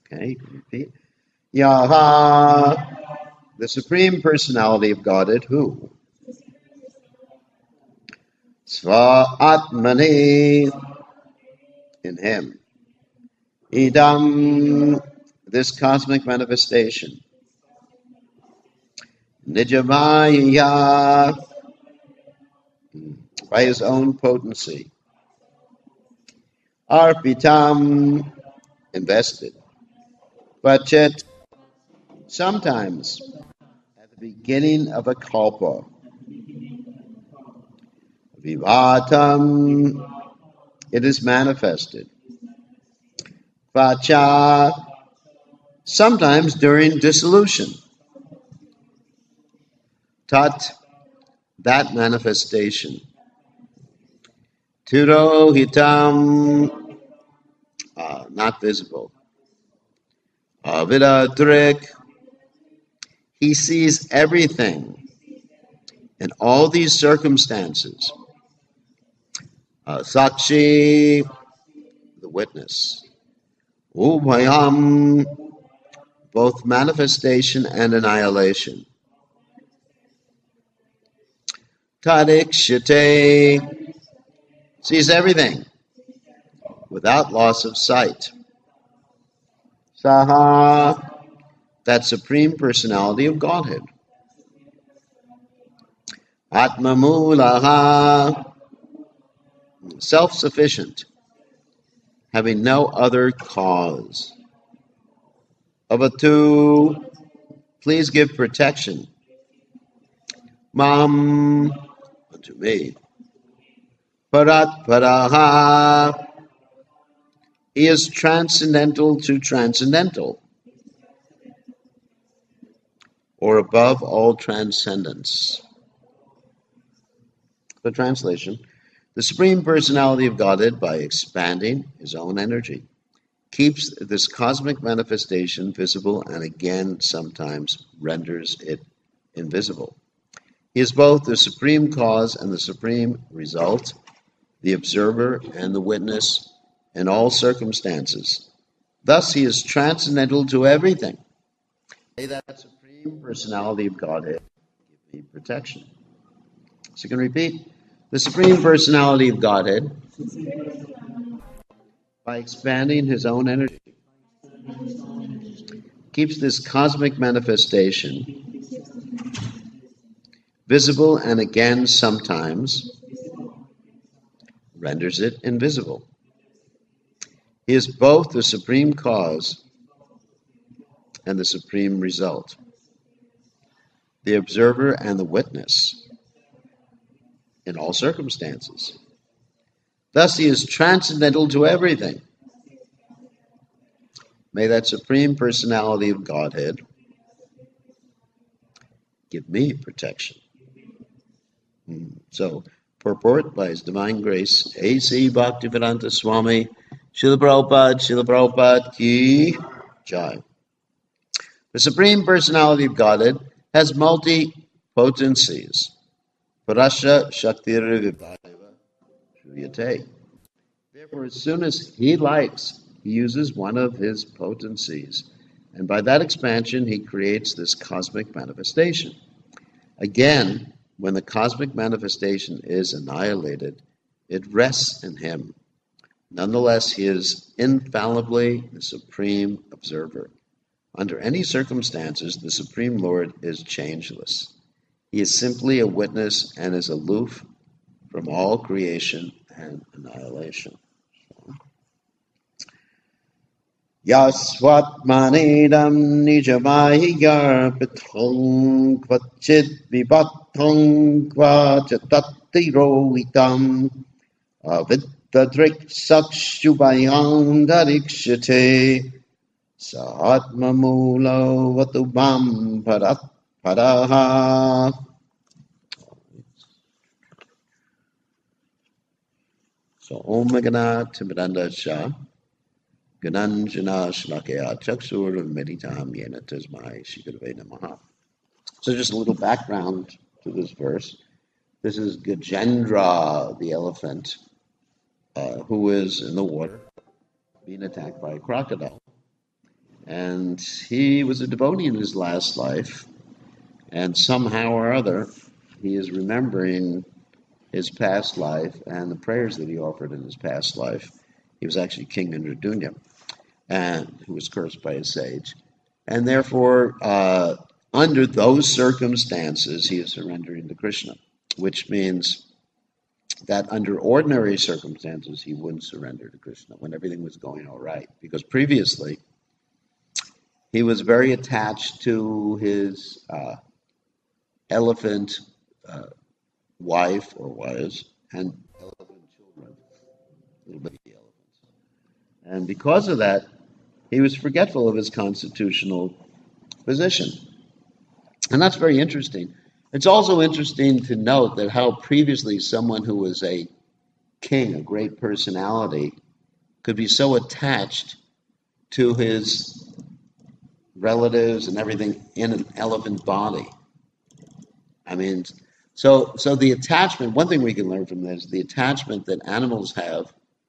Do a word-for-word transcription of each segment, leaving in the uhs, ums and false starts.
Okay, repeat. Yaha, the Supreme Personality of Godhead, who? Sva Atmani, in him. Idam, this cosmic manifestation. Nijamaya, by his own potency. Arpitam, invested. Vachet, sometimes at the beginning of a kalpa. Vivatam, it is manifested. Vacha, sometimes during dissolution. Tat, that manifestation. Turohitam, uh, not visible. Avidadrik, he sees everything in all these circumstances. Uh, Sakshi, the witness. Ubhayam, both manifestation and annihilation. Tadikshite, sees everything without loss of sight. Saha, that Supreme Personality of Godhead. Atmamulaha, self-sufficient, having no other cause. Avatu, please give protection. Mam, unto me. Parat paraha, he is transcendental to transcendental, or above all transcendence. The translation, the Supreme Personality of Godhead, by expanding his own energy, keeps this cosmic manifestation visible and again sometimes renders it invisible. He is both the supreme cause and the supreme result, the observer and the witness in all circumstances. Thus he is transcendental to everything. May that Supreme Personality of Godhead give me protection. So you can repeat. The Supreme Personality of Godhead, by expanding his own energy, keeps this cosmic manifestation visible and again sometimes renders it invisible. He is both the supreme cause and the supreme result, the observer and the witness in all circumstances. Thus he is transcendental to everything. May that Supreme Personality of Godhead give me protection. So, purport by His Divine Grace, A C Bhaktivedanta Swami, Srila Prabhupada, Srila Prabhupada Ki Jai. The Supreme Personality of Godhead has multi-potencies. Parasya Shaktir Vibhava Shruyate. Therefore, as soon as he likes, he uses one of his potencies. And by that expansion, he creates this cosmic manifestation. Again, when the cosmic manifestation is annihilated, it rests in him. Nonetheless, he is infallibly the supreme observer. Under any circumstances, the Supreme Lord is changeless. He is simply a witness and is aloof from all creation and annihilation. Yasvatmanedam nijamahyarpitham kvachid vibattham kvachatatthirohitam avittadrik sakshubhayam darikshate sahatmamulo vatubam parat paraha. So Om Megana Timidanda Shah Gananjana Shlakaya Chaksur Meditam Yena Tasmai Shikadve Namaha. So just a little background to this verse. This is Gajendra, the elephant, uh, who is in the water being attacked by a crocodile. And he was a devotee in his last life, and somehow or other, he is remembering his past life and the prayers that he offered in his past life. He was actually King Indradunya, and who was cursed by a sage. And therefore, uh, under those circumstances, he is surrendering to Krishna, which means that under ordinary circumstances, he wouldn't surrender to Krishna when everything was going all right. Because previously, he was very attached to his uh, elephant uh, wife or was, and elephant children, little baby elephants. And because of that, he was forgetful of his constitutional position. And that's very interesting. It's also interesting to note that how previously someone who was a king, a great personality, could be so attached to his relatives and everything in an elephant body. I mean, so so the attachment, one thing we can learn from this, the attachment that animals have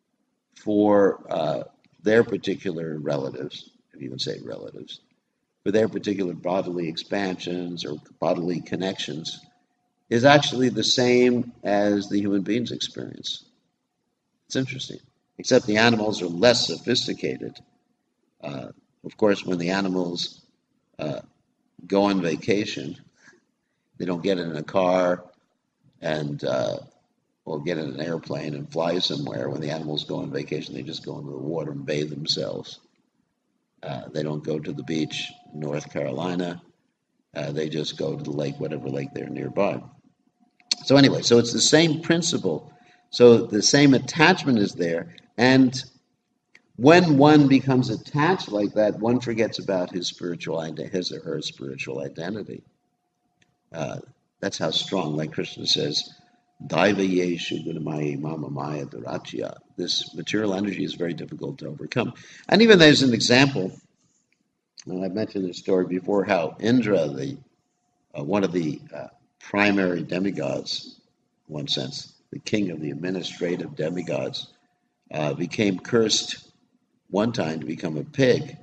for uh, their particular relatives, if you can say relatives, for their particular bodily expansions or bodily connections, is actually the same as the human being's experience. It's interesting, except the animals are less sophisticated. Uh, of course, when the animals uh, go on vacation, they don't get in a car and uh, or get in an airplane and fly somewhere. When the animals go on vacation, they just go into the water and bathe themselves. Uh, they don't go to the beach in North Carolina. Uh, they just go to the lake, whatever lake they're nearby. So anyway, so it's the same principle. So the same attachment is there. And when one becomes attached like that, one forgets about his spiritual identity, his or her spiritual identity. Uh, that's how strong, like Krishna says, Daiva yeshu gunamayi mama maya durachya. This material energy is very difficult to overcome. And even there's an example, and I've mentioned this story before, how Indra, the uh, one of the uh, primary demigods, in one sense, the king of the administrative demigods, uh, became cursed one time to become a pig.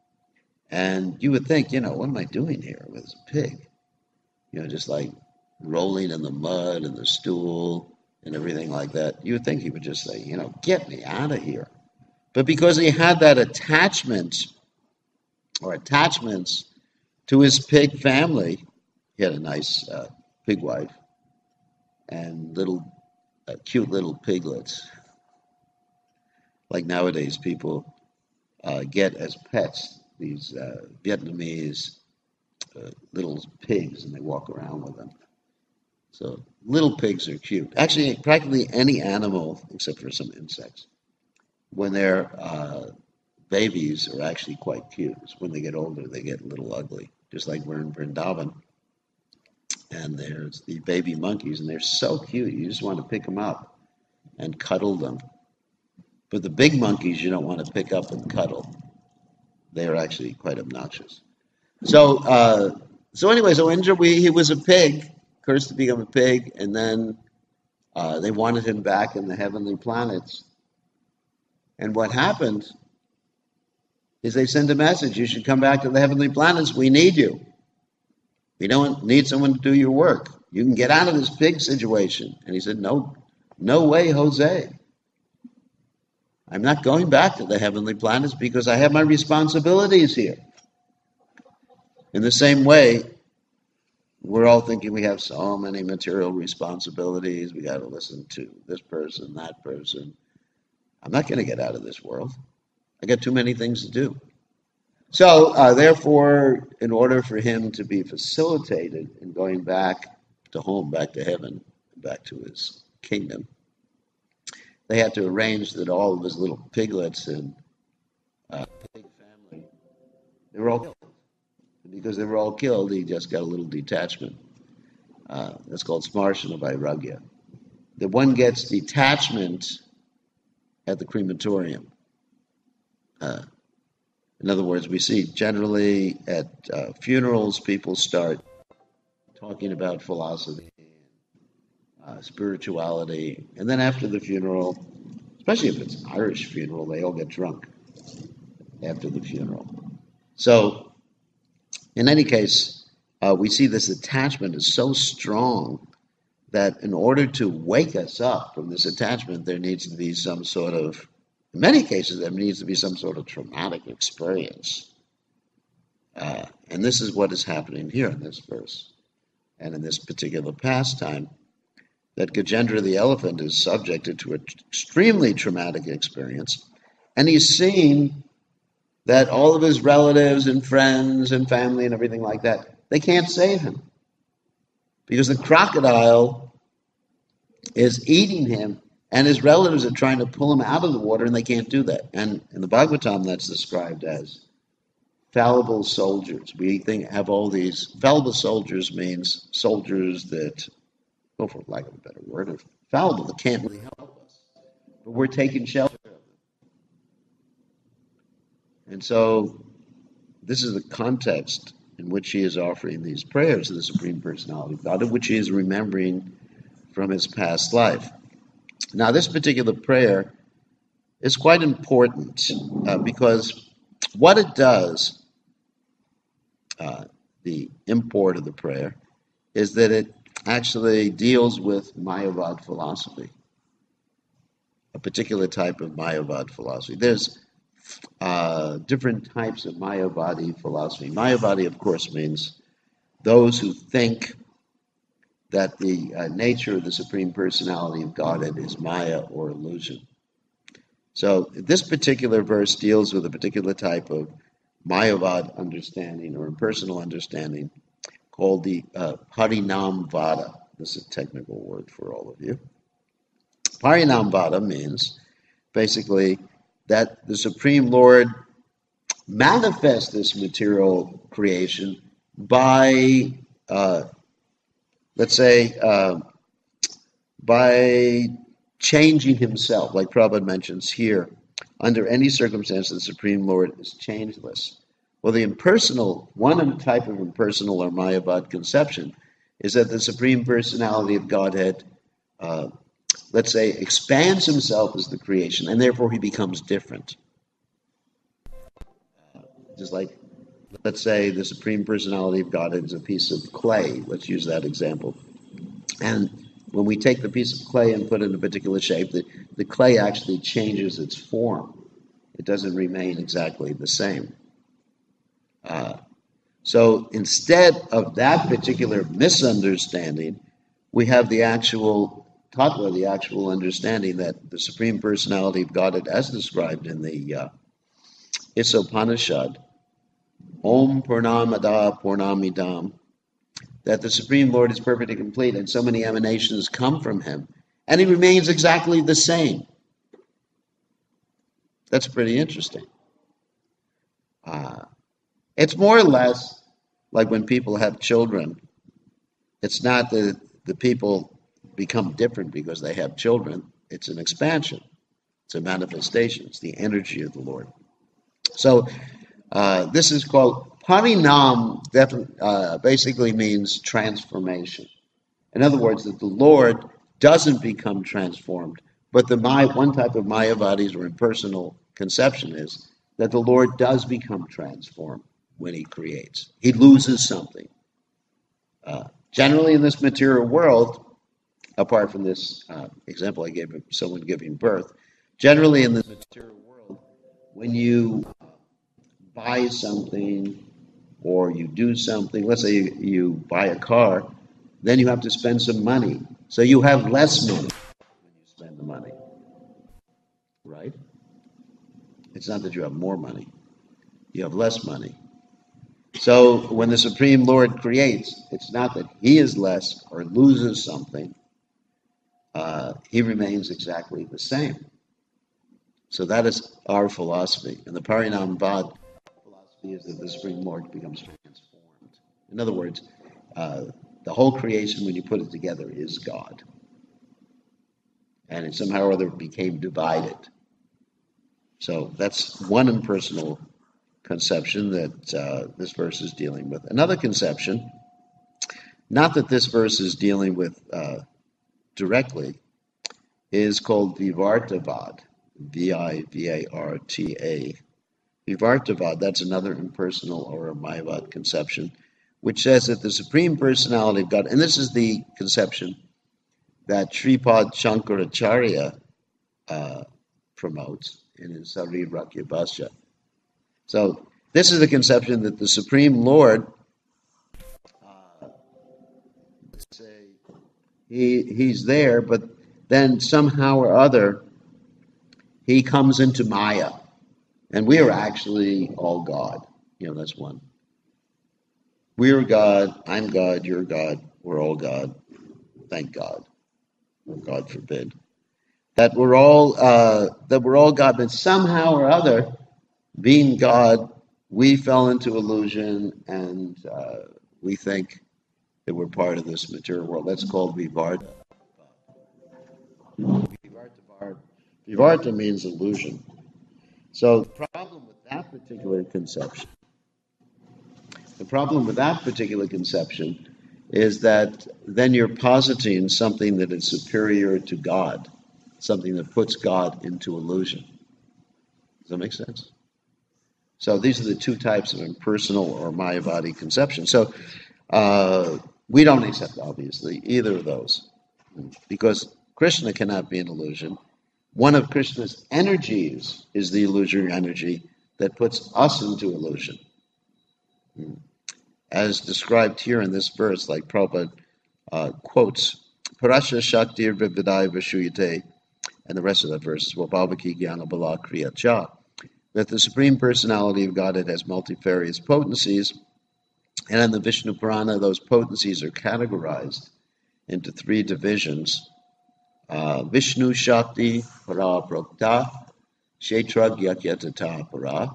And you would think, you know, what am I doing here with a pig? You know, just like rolling in the mud and the stool and everything like that. You would think he would just say, you know, get me out of here. But because he had that attachment or attachments to his pig family, he had a nice uh, pig wife and little uh, cute little piglets. Like nowadays, people uh, get as pets these uh, Vietnamese uh, little pigs, and they walk around with them. So little pigs are cute. Actually, practically any animal, except for some insects, when they're uh, babies, are actually quite cute. It's when they get older, they get a little ugly. Just like we're in Vrindavan, and there's the baby monkeys, and they're so cute. You just want to pick them up and cuddle them. But the big monkeys, you don't want to pick up and cuddle. They are actually quite obnoxious. So, uh, so anyway, so Indra, we, he was a pig, cursed to become a pig, and then uh, they wanted him back in the heavenly planets. And what happened is they sent a message: you should come back to the heavenly planets. We need you. We don't need someone to do your work. You can get out of this pig situation. And he said, no, no way, Jose. I'm not going back to the heavenly planets because I have my responsibilities here. In the same way, we're all thinking we have so many material responsibilities. We got to listen to this person, that person. I'm not going to get out of this world. I got too many things to do. So, uh, therefore, in order for him to be facilitated in going back to home, back to heaven, back to his kingdom, they had to arrange that all of his little piglets and uh, pig family, they were all killed. Because they were all killed, he just got a little detachment. Uh, that's called Smarshana Vairagya. The one gets detachment at the crematorium. Uh, in other words, we see generally at uh, funerals, people start talking about philosophy, uh, spirituality, and then after the funeral, especially if it's an Irish funeral, they all get drunk after the funeral. So, in any case, uh, we see this attachment is so strong that in order to wake us up from this attachment, there needs to be some sort of, in many cases, there needs to be some sort of traumatic experience. Uh, and this is what is happening here in this verse. And in this particular pastime, that Gajendra the elephant is subjected to an extremely traumatic experience. And he's seeing that all of his relatives and friends and family and everything like that, they can't save him. Because the crocodile is eating him, and his relatives are trying to pull him out of the water, and they can't do that. And in the Bhagavatam, that's described as fallible soldiers. We think have all these fallible soldiers means soldiers that, oh, for lack of a better word, are fallible, that can't really help us. But we're taking shelter of them. And so this is the context in which he is offering these prayers to the Supreme Personality of God, of which he is remembering from his past life. Now, this particular prayer is quite important uh, because what it does, uh, the import of the prayer, is that it actually deals with Mayavad philosophy, a particular type of Mayavad philosophy. There's uh, different types of Mayavadi philosophy. Mayavadi, of course, means those who think that the uh, nature of the Supreme Personality of Godhead is Maya or illusion. So this particular verse deals with a particular type of Mayavad understanding or impersonal understanding called the uh, Parinamvada. This is a technical word for all of you. Parinamvada means basically that the Supreme Lord manifests this material creation by, uh, let's say, uh, by changing himself, like Prabhupada mentions here. Under any circumstance, the Supreme Lord is changeless. Well, the impersonal, one type of impersonal or Mayavad conception is that the Supreme Personality of Godhead, uh, let's say, expands himself as the creation, and therefore he becomes different. Uh, just like, let's say, the Supreme Personality of Godhead is a piece of clay. Let's use that example. And when we take the piece of clay and put it in a particular shape, the, the clay actually changes its form. It doesn't remain exactly the same. Uh, so instead of that particular misunderstanding, we have the actual tattva, the actual understanding that the Supreme Personality of Godhead, as described in the uh, Isopanishad, Om Purnamada Purnamidam, that the Supreme Lord is perfect and complete, and so many emanations come from him, and he remains exactly the same. That's pretty interesting. Uh, it's more or less like when people have children. It's not that the people become different because they have children. It's an expansion. It's a manifestation. It's the energy of the Lord. So uh, this is called Parinam, uh, basically means transformation. In other words, that the Lord doesn't become transformed, but the Maya, one type of Mayavadis or impersonal conception is that the Lord does become transformed when he creates. He loses something. Uh, generally in this material world, apart from this uh, example I gave of someone giving birth, generally in this material world, when you buy something or you do something, let's say you, you buy a car, then you have to spend some money. So you have less money when you spend the money, right? It's not that you have more money. You have less money. So when the Supreme Lord creates, it's not that he is less or loses something. Uh, he remains exactly the same. So that is our philosophy. And the Parinamvad philosophy is that the Supreme Lord becomes transformed. In other words, uh, the whole creation, when you put it together, is God. And it somehow or other became divided. So that's one impersonal conception that uh, this verse is dealing with. Another conception, not that this verse is dealing with uh, directly, is called Vivartavad, V I V A R T A Vivartavad, that's another impersonal or Mayavad conception, which says that the Supreme Personality of God, and this is the conception that Sripad Shankaracharya uh, promotes in his Sarirākya Bhashya. So this is the conception that the Supreme Lord, uh, say, he he's there, but then somehow or other he comes into Maya, and we are actually all God. You know, that's one. We're God. I'm God. You're God. We're all God. Thank God. Or God forbid. That we're all uh, that we're all God, but somehow or other, being God, we fell into illusion, and uh, we think that we're part of this material world. That's called Vivarta. Vivarta, Vivarta means illusion. So the problem with that particular conception, the problem with that particular conception is that then you're positing something that is superior to God, something that puts God into illusion. Does that make sense? So these are the two types of impersonal or Mayavadi conception. So uh, we don't accept, obviously, either of those, because Krishna cannot be an illusion. One of Krishna's energies is the illusory energy that puts us into illusion. As described here in this verse, like Prabhupada uh, quotes, Parasya Shaktir Vividai Vashuyate, and the rest of that verse is Vabhavaki Jnana Bala Kriya Cha, that the Supreme Personality of Godhead has multifarious potencies, and in the Vishnu Purana, those potencies are categorized into three divisions. Uh, Vishnu Shakti Para Prokta, Kshetra Gyakyatata Para,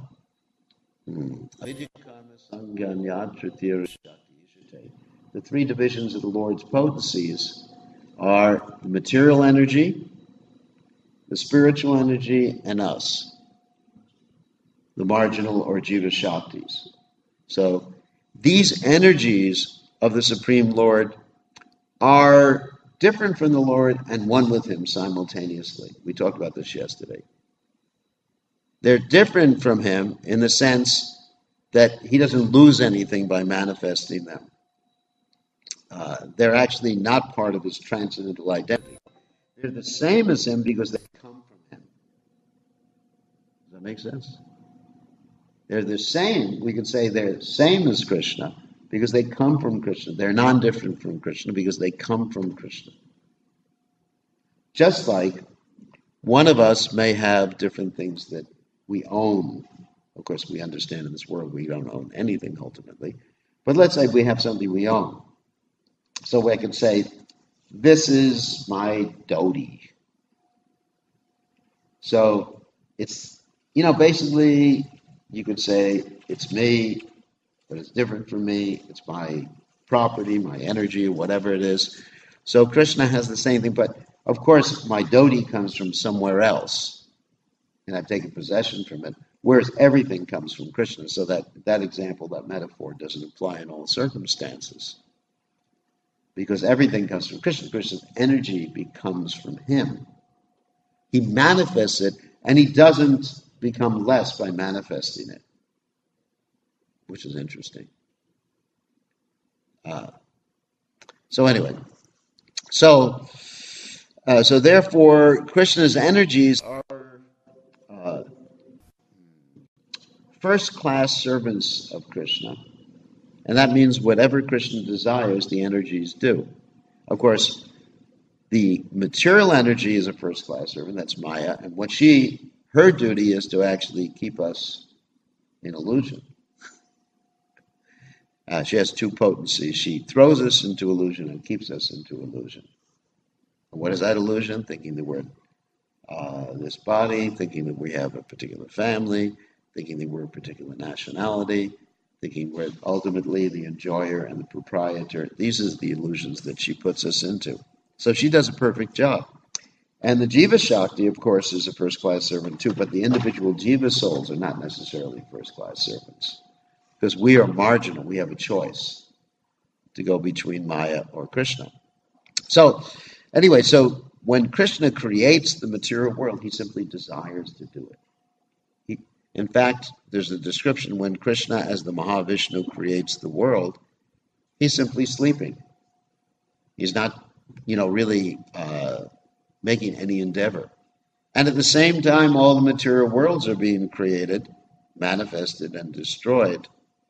the three divisions of the Lord's potencies are the material energy, the spiritual energy, and us, the marginal or Jiva Shaktis. So these energies of the Supreme Lord are different from the Lord and one with Him simultaneously. We talked about this yesterday. They're different from Him in the sense that He doesn't lose anything by manifesting them. Uh, they're actually not part of His transcendental identity. They're the same as Him because they come from Him. Does that make sense? They're the same. We could say they're the same as Krishna because they come from Krishna. They're non-different from Krishna because they come from Krishna. Just like one of us may have different things that we own. Of course, we understand in this world we don't own anything ultimately. But let's say we have something we own. So I could say, this is my dhoti. So it's, you know, basically you could say it's me, but it's different from me. It's my property, my energy, whatever it is. So Krishna has the same thing, but of course my dhoti comes from somewhere else, and I've taken possession from it, whereas everything comes from Krishna. So that, that example, that metaphor doesn't apply in all circumstances. Because everything comes from Krishna. Krishna's energy becomes from Him. He manifests it, and He doesn't become less by manifesting it, which is interesting. Uh, so anyway, so uh, so therefore, Krishna's energies are uh, first-class servants of Krishna, and that means whatever Krishna desires, the energies do. Of course, the material energy is a first-class servant, that's Maya, and what she, her duty is to actually keep us in illusion. Uh, she has two potencies. She throws us into illusion and keeps us into illusion. And what is that illusion? Thinking that we're uh, this body, thinking that we have a particular family, thinking that we're a particular nationality, thinking we're ultimately the enjoyer and the proprietor. These are the illusions that she puts us into. So she does a perfect job. And the Jiva Shakti, of course, is a first-class servant too, but the individual Jiva souls are not necessarily first-class servants because we are marginal. We have a choice to go between Maya or Krishna. So anyway, so when Krishna creates the material world, He simply desires to do it. He, In fact, there's a description when Krishna, as the Mahavishnu, creates the world, he's simply sleeping. He's not, you know, really uh, making any endeavor. And at the same time, all the material worlds are being created, manifested, and destroyed.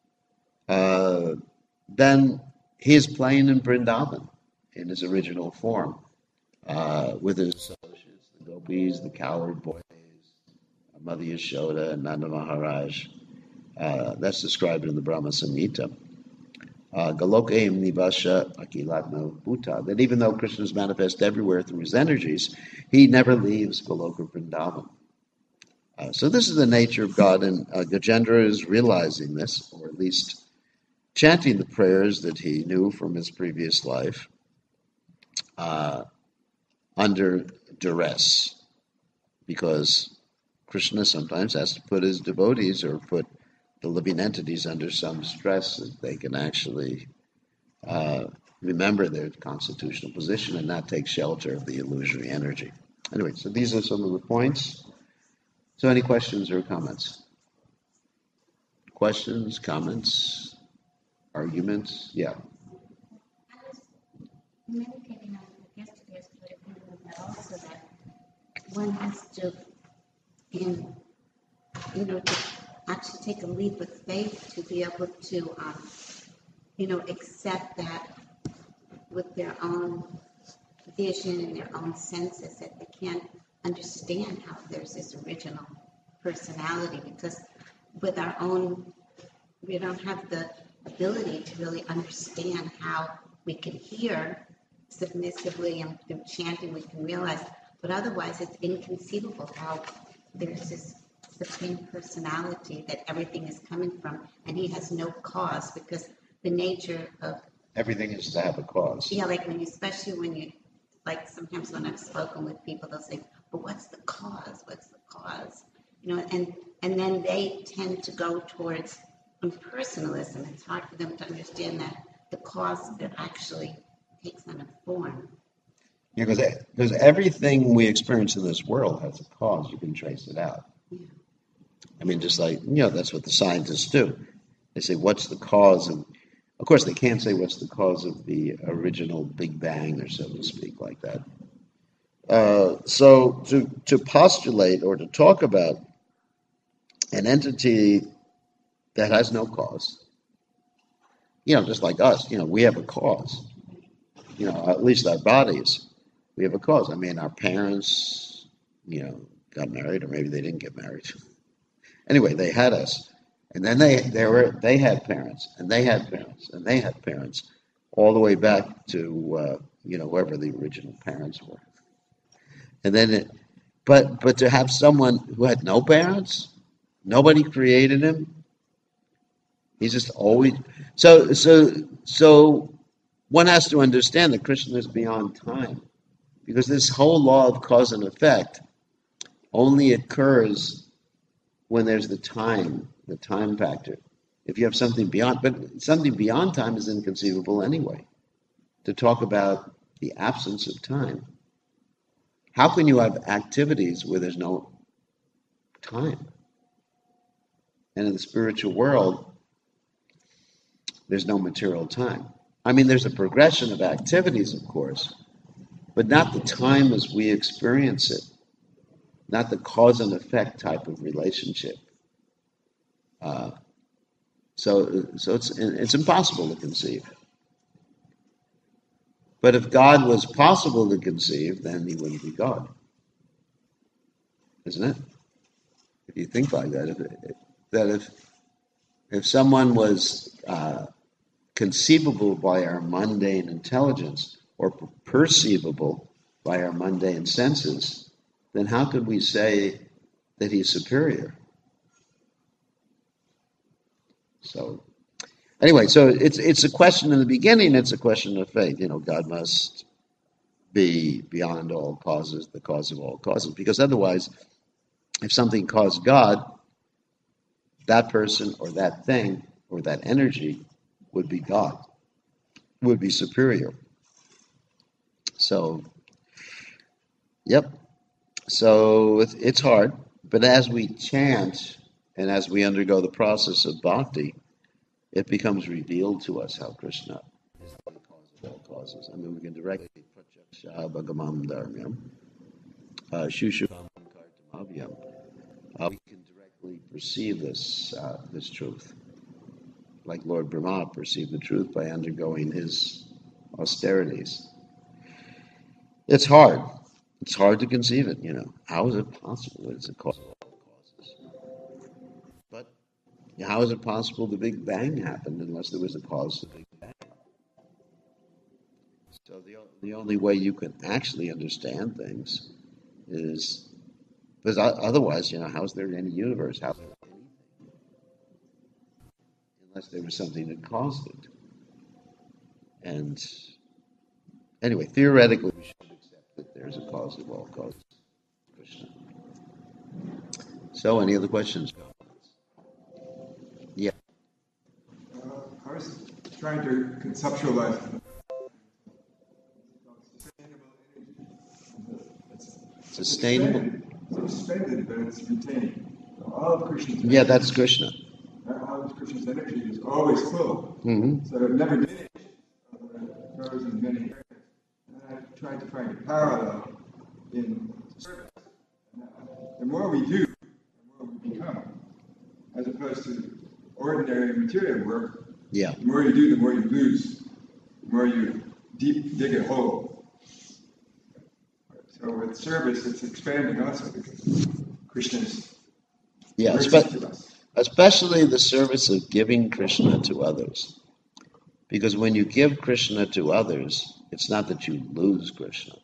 Uh, then he is playing in Vrindavan in his original form uh, with his associates, the gopis, the cowherd boys, Mother Yashoda, and Nanda Maharaj. Uh, that's described in the Brahma Samhita. Uh, Galokahim Nivasha Akilatma Bhuta, that even though Krishna is manifest everywhere through his energies, he never leaves Goloka Vrindavan. Uh, so this is the nature of God, and uh, Gajendra is realizing this, or at least chanting the prayers that he knew from his previous life uh, under duress, because Krishna sometimes has to put his devotees or put the living entities under some stress that they can actually uh, remember their constitutional position and not take shelter of the illusory energy. Anyway, so these are some of the points. So any questions or comments? Questions, comments, arguments? Yeah. I was meditating on yesterday's political, but also that one has to, in, you know, to actually take a leap of faith to be able to, um, you know, accept that with their own vision and their own senses, that they can't understand how there's this original personality, because with our own, we don't have the ability to really understand how we can hear submissively, and through chanting we can realize, but otherwise it's inconceivable how there's this supreme personality that everything is coming from, and he has no cause, because the nature of everything is to have a cause. Yeah, like when you, especially when you, like sometimes when I've spoken with people, they'll say, "But what's the cause? What's the cause?" You know, and and then they tend to go towards impersonalism. It's hard for them to understand that the cause that actually takes on a form. Yeah, because because everything we experience in this world has a cause. You can trace it out. Yeah. I mean, just like, you know, that's what the scientists do. They say, what's the cause of, of course, they can't say what's the cause of the original Big Bang, or so to speak, like that. Uh, so to, to postulate or to talk about an entity that has no cause, you know, just like us, you know, we have a cause, you know, at least our bodies, we have a cause. I mean, our parents, you know, got married, or maybe they didn't get married. Anyway, they had us, and then they they were they had parents, and they had parents, and they had parents, all the way back to uh, you know, whoever the original parents were. And then, it, but but to have someone who had no parents, nobody created him. He's just always so so so. One has to understand that Krishna is beyond time, because this whole law of cause and effect only occurs when there's the time, the time factor. If you have something beyond, but something beyond time is inconceivable anyway. To talk about the absence of time. How can you have activities where there's no time? And in the spiritual world, there's no material time. I mean, there's a progression of activities, of course, but not the time as we experience it, not the cause and effect type of relationship. Uh, so, so it's it's impossible to conceive. But if God was possible to conceive, then he wouldn't be God, isn't it? If you think like that, if, that if if someone was uh, conceivable by our mundane intelligence, or perceivable by our mundane senses, then how could we say that he's superior? So, anyway, so it's it's a question in the beginning, it's a question of faith. You know, God must be beyond all causes, the cause of all causes, because otherwise, if something caused God, that person or that thing or that energy would be God, would be superior. So, yep. So it's hard, but as we chant And as we undergo the process of bhakti, it becomes revealed to us how Krishna is the cause of all causes. I mean, we can directly Pratyaksha Bhagamam Dharmyam, uh, Shushuvam Kartamavyam. Uh, we can directly perceive this uh, this truth, like Lord Brahma perceived the truth by undergoing his austerities. It's hard. It's hard to conceive it. You know, how is it possible? It's a cause of all causes. But how is it possible the Big Bang happened unless there was a cause of the Big Bang? So the the only way you can actually understand things is because otherwise, you know, how's there any universe? How's there anything? Unless there was something that caused it. And anyway, theoretically, we should accept that there's a cause of all causes, Krishna. So, any other questions? Yeah. Uh, I was trying to conceptualize sustainable energy. It's Sustainable. Suspended, it's suspended, but it's retaining. All of Krishna's energy, Yeah, that's Krishna. all of Krishna's energy is always full. Mm-hmm. So it never diminishes, although it grows in many areas. And I tried to find a parallel in service. And, uh, the more we do, the more we become, as opposed to ordinary material work. Yeah. The more you do, the more you lose. The more you deep dig a hole. So with service, it's expanding also because Krishna's Yeah, mercy espe- to us. especially the service of giving Krishna to others. Because when you give Krishna to others, it's not that you lose Krishna.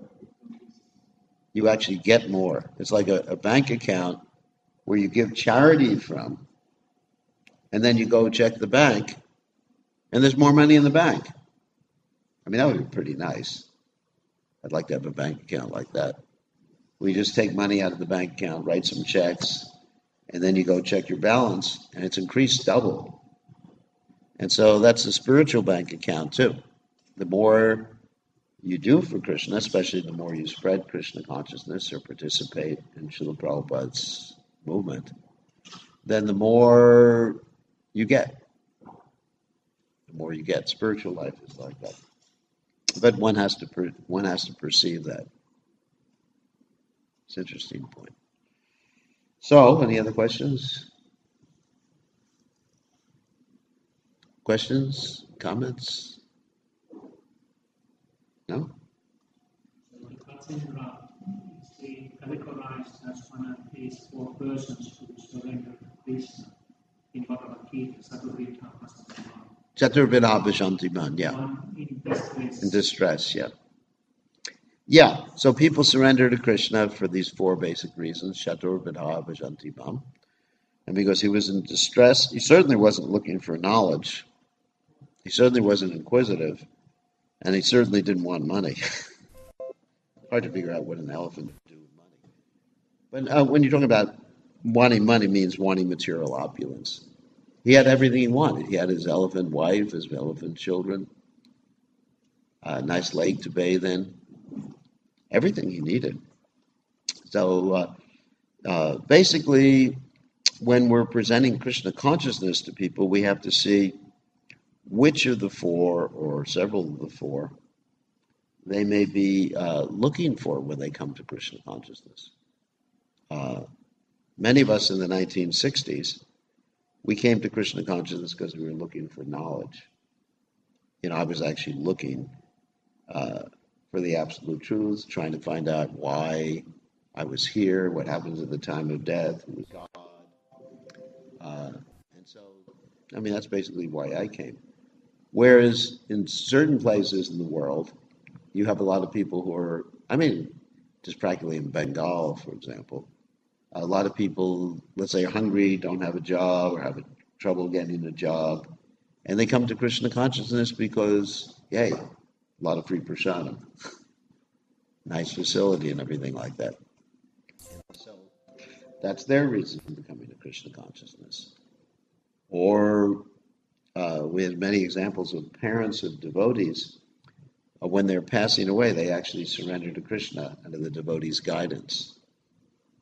You actually get more. It's like a, a bank account where you give charity from, and then you go check the bank, and there's more money in the bank. I mean, that would be pretty nice. I'd like to have a bank account like that. We just take money out of the bank account, write some checks, and then you go check your balance, and it's increased double. And so that's a spiritual bank account too. The more you do for Krishna, especially the more you spread Krishna consciousness or participate in Srila Prabhupada's movement, then the more you get. The more you get. Spiritual life is like that. But one has to per, one has to perceive that. It's an interesting point. So, any other questions? Questions? Comments? No? So the Katsindra is being categorized as one of these four persons who surrender to Krishna in Bhagavad Gita, Sattva-rita, Asatama. Chaturvidha Bhajantiman, yeah. One in distress. In distress, yeah. Yeah, so people surrender to Krishna for these four basic reasons, Chaturvidha Bhajantiman. And because he was in distress, he certainly wasn't looking for knowledge. He certainly wasn't inquisitive. And he certainly didn't want money. Hard to figure out what an elephant would do with money. But uh, when you're talking about wanting money, means wanting material opulence. He had everything he wanted. He had his elephant wife, his elephant children, a nice lake to bathe in, everything he needed. So uh, uh, basically, when we're presenting Krishna consciousness to people, we have to see which of the four, or several of the four, they may be uh, looking for when they come to Krishna consciousness. Uh, many of us in the nineteen sixties, we came to Krishna consciousness because we were looking for knowledge. You know, I was actually looking uh, for the absolute truth, trying to find out why I was here, what happens at the time of death, who is God. Uh, and so, I mean, that's basically why I came. Whereas in certain places in the world, you have a lot of people who are, I mean, just practically in Bengal, for example, a lot of people, let's say, are hungry, don't have a job, or have a, trouble getting a job, and they come to Krishna consciousness because, yay, a lot of free prasadam, nice facility and everything like that. So that's their reason for coming to Krishna consciousness. Or uh, we have many examples of parents of devotees. Uh, when they're passing away, they actually surrender to Krishna under the devotee's guidance.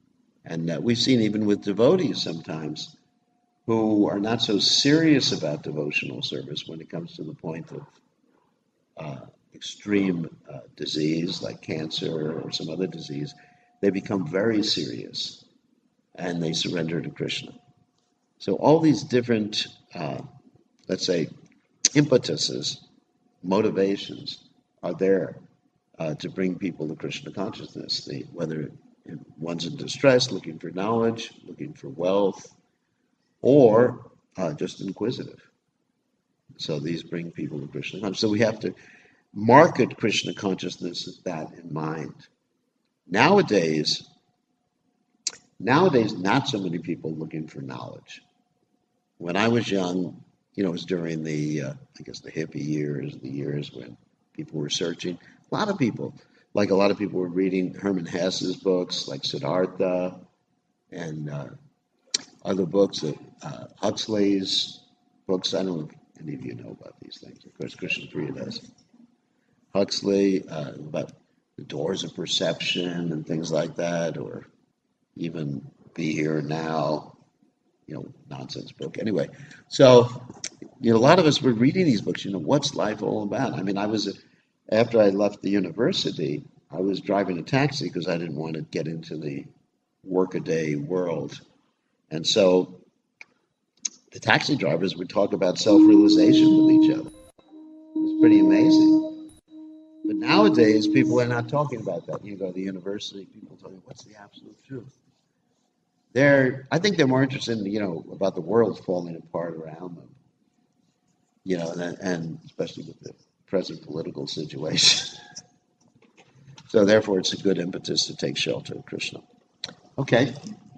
And uh, we've seen even with devotees sometimes who are not so serious about devotional service when it comes to the point of uh, extreme uh, disease like cancer or some other disease. They become very serious and they surrender to Krishna. So all these different, uh, let's say, impetuses, motivations are there uh, to bring people to Krishna consciousness. They, whether one's in distress, looking for knowledge, looking for wealth, or uh, just inquisitive. So these bring people to Krishna consciousness. So we have to market Krishna consciousness with that in mind. Nowadays, nowadays, not so many people looking for knowledge. When I was young, you know, it was during the, uh, I guess, the hippie years, the years when people were searching. A lot of people, like a lot of people were reading Hermann Hesse's books, like Siddhartha, and uh, other books, uh, uh, Huxley's books. I don't know if any of you know about these things. Of course, Krishna Priya does. Huxley, uh, about the doors of perception and things like that, or even Be Here Now, you know, nonsense book. Anyway, so, you know, a lot of us were reading these books, you know, what's life all about? I mean, I was, after I left the university, I was driving a taxi because I didn't want to get into the workaday world. And so the taxi drivers would talk about self-realization with each other. It was pretty amazing. But nowadays, people are not talking about that. You go to the university, people tell you, what's the absolute truth? They're, I think they're more interested in, you know, about the world falling apart around them. You know, and, and especially with the present political situation. So therefore, it's a good impetus to take shelter of Krishna. Okay.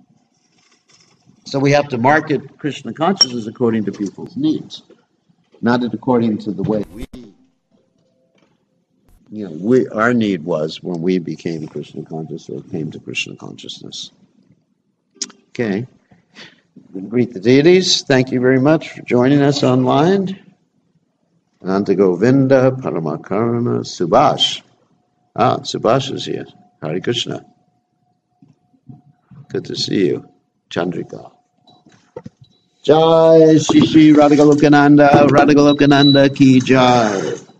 So we have to market Krishna consciousness according to people's needs, not according to the way we, you know, we, our need was when we became Krishna conscious or came to Krishna consciousness. Okay. We greet the deities. Thank you very much for joining us online. Ananta Govinda, Paramakarana, Subhash. Ah, Subhash is here. Hare Krishna. Good to see you. Chandrika. Jai Shri Shri Radhagolokananda, Radhagolokananda ki jai.